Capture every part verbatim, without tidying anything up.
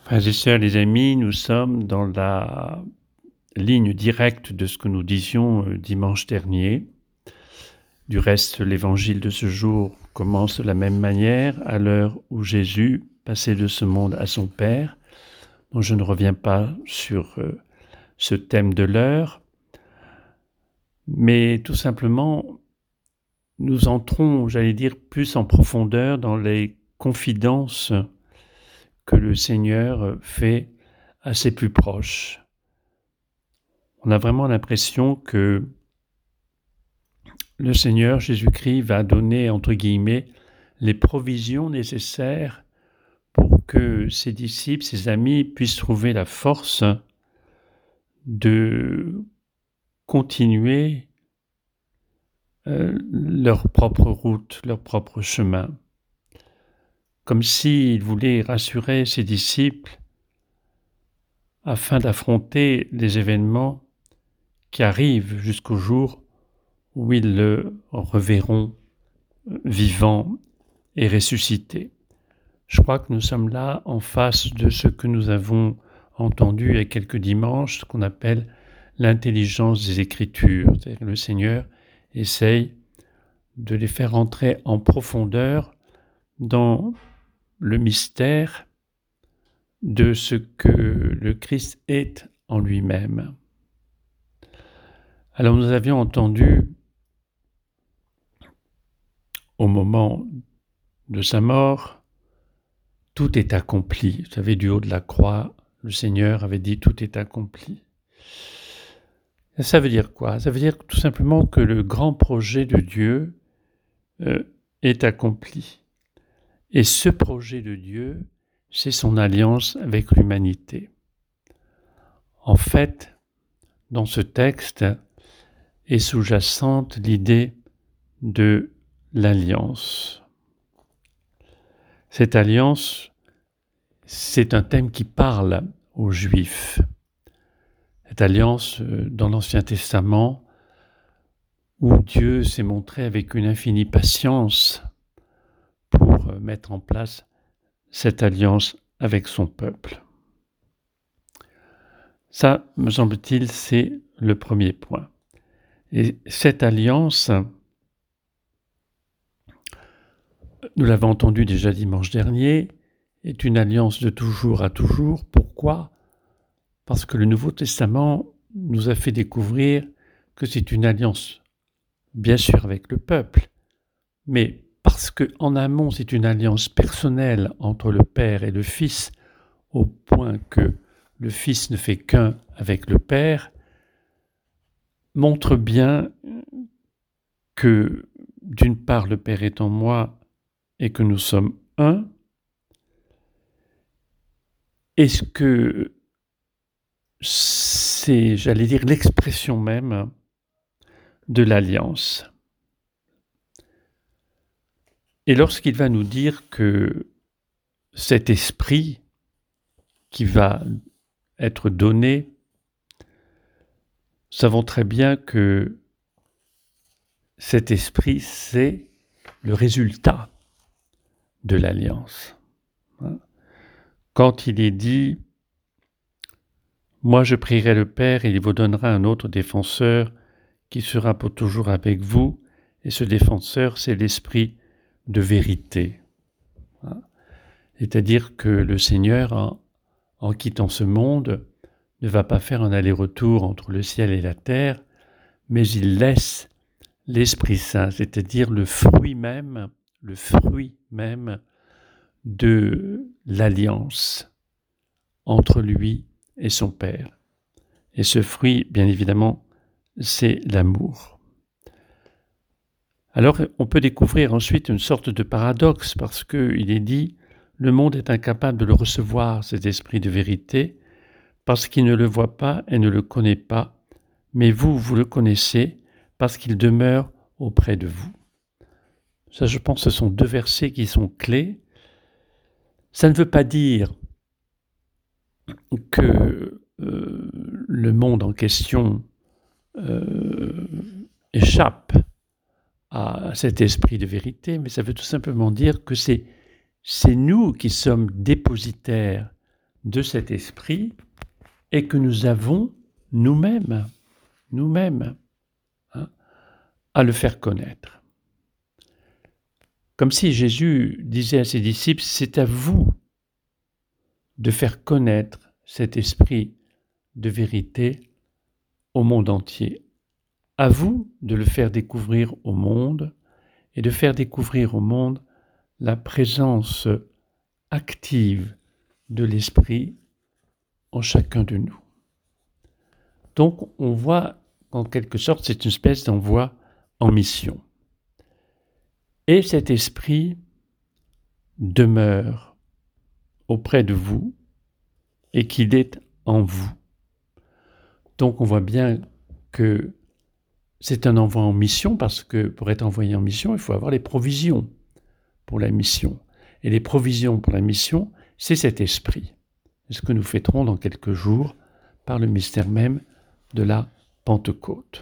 Frères et sœurs, les amis, nous sommes dans la ligne directe de ce que nous disions euh, dimanche dernier. Du reste, l'évangile de ce jour commence de la même manière, à l'heure où Jésus passait de ce monde à son Père. Donc je ne reviens pas sur euh, ce thème de l'heure, mais tout simplement, nous entrons, j'allais dire, plus en profondeur dans les confidences que le Seigneur fait à ses plus proches. On a vraiment l'impression que le Seigneur Jésus-Christ va donner, entre guillemets, les provisions nécessaires pour que ses disciples, ses amis puissent trouver la force de continuer euh, leur propre route, leur propre chemin. Comme s'il voulait rassurer ses disciples afin d'affronter les événements qui arrivent jusqu'au jour où ils le reverront vivant et ressuscité. Je crois que nous sommes là en face de ce que nous avons entendu il y a quelques dimanches, ce qu'on appelle l'intelligence des Écritures. C'est-à-dire que le Seigneur essaye de les faire entrer en profondeur dans le mystère de ce que le Christ est en lui-même. Alors nous avions entendu au moment de sa mort, tout est accompli. Vous savez, du haut de la croix, le Seigneur avait dit tout est accompli. Et ça veut dire quoi? Ça veut dire tout simplement que le grand projet de Dieu euh, est accompli. Et ce projet de Dieu, c'est son alliance avec l'humanité. En fait, dans ce texte est sous-jacente l'idée de l'alliance. Cette alliance, c'est un thème qui parle aux Juifs. Cette alliance dans l'Ancien Testament, où Dieu s'est montré avec une infinie patience pour mettre en place cette alliance avec son peuple. Ça, me semble-t-il, c'est le premier point. Et cette alliance, nous l'avons entendu déjà dimanche dernier, est une alliance de toujours à toujours. Pourquoi ? Parce que le Nouveau Testament nous a fait découvrir que c'est une alliance, bien sûr, avec le peuple, mais parce qu'en amont, c'est une alliance personnelle entre le Père et le Fils, au point que le Fils ne fait qu'un avec le Père, montre bien que, d'une part, le Père est en moi et que nous sommes un. Est-ce que c'est, j'allais dire, l'expression même de l'alliance? Et lorsqu'il va nous dire que cet esprit qui va être donné, nous savons très bien que cet esprit, c'est le résultat de l'alliance. Quand il est dit « Moi je prierai le Père et il vous donnera un autre défenseur qui sera pour toujours avec vous » et ce défenseur, c'est l'esprit de vérité. C'est-à-dire que le Seigneur, en, en quittant ce monde, ne va pas faire un aller-retour entre le ciel et la terre, mais il laisse l'Esprit Saint, c'est-à-dire le fruit même, le fruit même de l'alliance entre lui et son Père. Et ce fruit, bien évidemment, c'est l'amour. Alors, on peut découvrir ensuite une sorte de paradoxe, parce qu'il est dit « Le monde est incapable de le recevoir, cet esprit de vérité, parce qu'il ne le voit pas et ne le connaît pas, mais vous, vous le connaissez, parce qu'il demeure auprès de vous. » Ça, je pense, ce sont deux versets qui sont clés. Ça ne veut pas dire que euh, le monde en question euh, échappe à cet esprit de vérité, mais ça veut tout simplement dire que c'est, c'est nous qui sommes dépositaires de cet esprit et que nous avons nous-mêmes, nous-mêmes, hein, à le faire connaître. Comme si Jésus disait à ses disciples, c'est à vous de faire connaître cet esprit de vérité au monde entier. À vous de le faire découvrir au monde et de faire découvrir au monde la présence active de l'esprit en chacun de nous. Donc on voit qu'en quelque sorte c'est une espèce d'envoi en mission. Et cet esprit demeure auprès de vous et qu'il est en vous. Donc on voit bien que c'est un envoi en mission parce que pour être envoyé en mission, il faut avoir les provisions pour la mission. Et les provisions pour la mission, c'est cet esprit. C'est ce que nous fêterons dans quelques jours par le mystère même de la Pentecôte.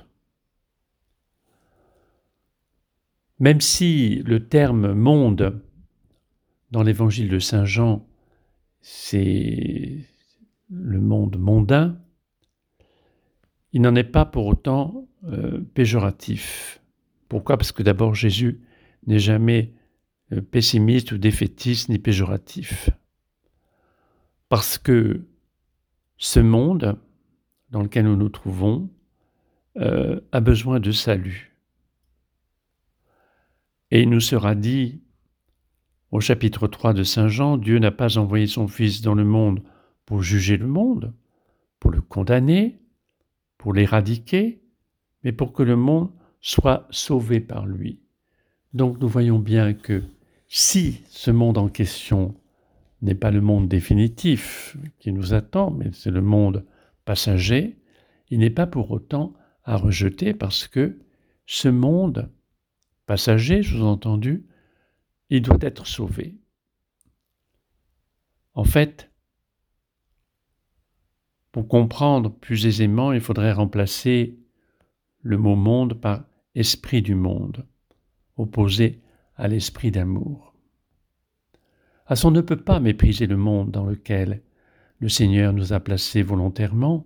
Même si le terme « monde » dans l'évangile de Saint Jean, c'est le monde mondain, il n'en est pas pour autant euh, péjoratif. Pourquoi ? Parce que d'abord Jésus n'est jamais euh, pessimiste ou défaitiste ni péjoratif. Parce que ce monde dans lequel nous nous trouvons euh, a besoin de salut. Et il nous sera dit au chapitre trois de Saint Jean, Dieu n'a pas envoyé son Fils dans le monde pour juger le monde, pour le condamner, pour l'éradiquer, mais pour que le monde soit sauvé par lui. Donc nous voyons bien que si ce monde en question n'est pas le monde définitif qui nous attend, mais c'est le monde passager, il n'est pas pour autant à rejeter parce que ce monde passager, sous-entendu, il doit être sauvé. En fait, pour comprendre plus aisément, il faudrait remplacer le mot « monde » par « esprit du monde », opposé à l'esprit d'amour. Ah, on ne peut pas mépriser le monde dans lequel le Seigneur nous a placés volontairement.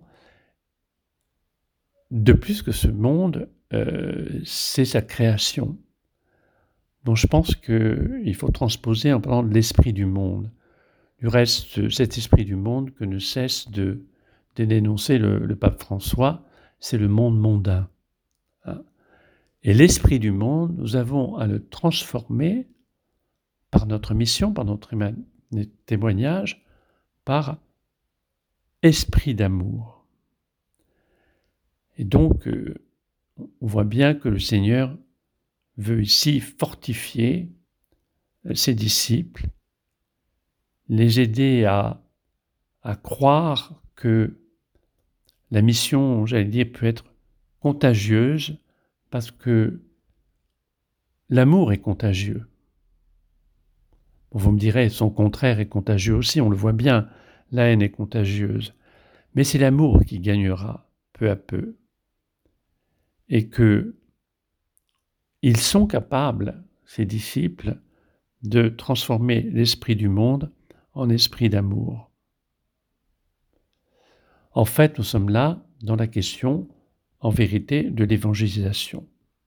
De plus que ce monde, euh, c'est sa création. Donc je pense qu'il faut transposer en parlant de l'esprit du monde. Du reste, cet esprit du monde que ne cesse de, de dénoncer le, le pape François, c'est le monde mondain. Hein. Et l'esprit du monde, nous avons à le transformer par notre mission, par notre témoignage, par esprit d'amour. Et donc, euh, on voit bien que le Seigneur veut ici fortifier ses disciples, les aider à, à croire que la mission, j'allais dire, peut être contagieuse parce que l'amour est contagieux. Bon, vous me direz, son contraire est contagieux aussi, on le voit bien, la haine est contagieuse. Mais c'est l'amour qui gagnera peu à peu. Et que ils sont capables, ces disciples, de transformer l'esprit du monde en esprit d'amour. En fait, nous sommes là dans la question, en vérité, de l'évangélisation.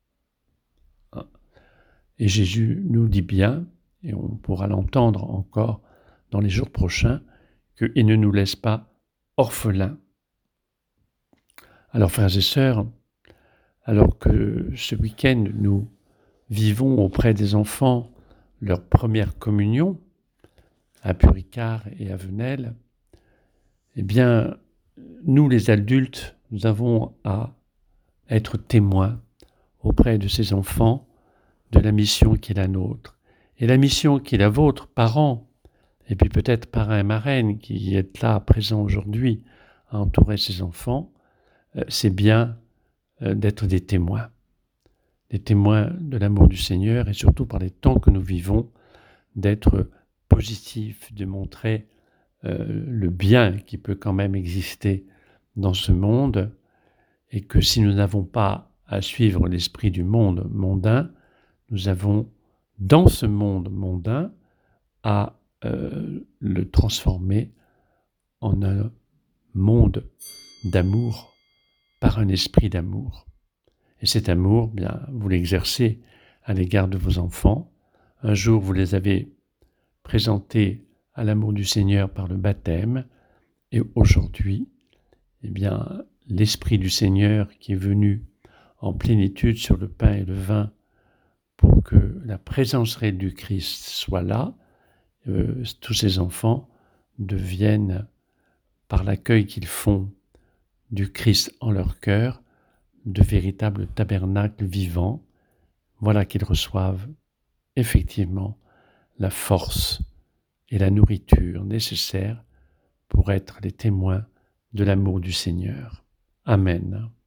Et Jésus nous dit bien, et on pourra l'entendre encore dans les jours prochains, qu'il ne nous laisse pas orphelins. Alors, frères et sœurs, alors que ce week-end, nous vivons auprès des enfants leur première communion, à Puricard et à Venelle, eh bien, nous les adultes, nous avons à être témoins auprès de ces enfants de la mission qui est la nôtre. Et la mission qui est la vôtre, parents, et puis peut-être parrain et marraine qui êtes là, présents aujourd'hui, à entourer ces enfants, c'est bien d'être des témoins. Des témoins de l'amour du Seigneur et surtout par les temps que nous vivons, d'être positifs, de montrer euh, le bien qui peut quand même exister dans ce monde et que si nous n'avons pas à suivre l'esprit du monde mondain, nous avons dans ce monde mondain à euh, le transformer en un monde d'amour par un esprit d'amour. Et cet amour, bien, vous l'exercez à l'égard de vos enfants. Un jour, vous les avez présentés à l'amour du Seigneur par le baptême. Et aujourd'hui, eh bien, l'Esprit du Seigneur qui est venu en plénitude sur le pain et le vin pour que la présence réelle du Christ soit là, euh, tous ces enfants deviennent, par l'accueil qu'ils font du Christ en leur cœur, de véritables tabernacles vivants. Voilà qu'ils reçoivent effectivement la force et la nourriture nécessaires pour être les témoins de l'amour du Seigneur. Amen.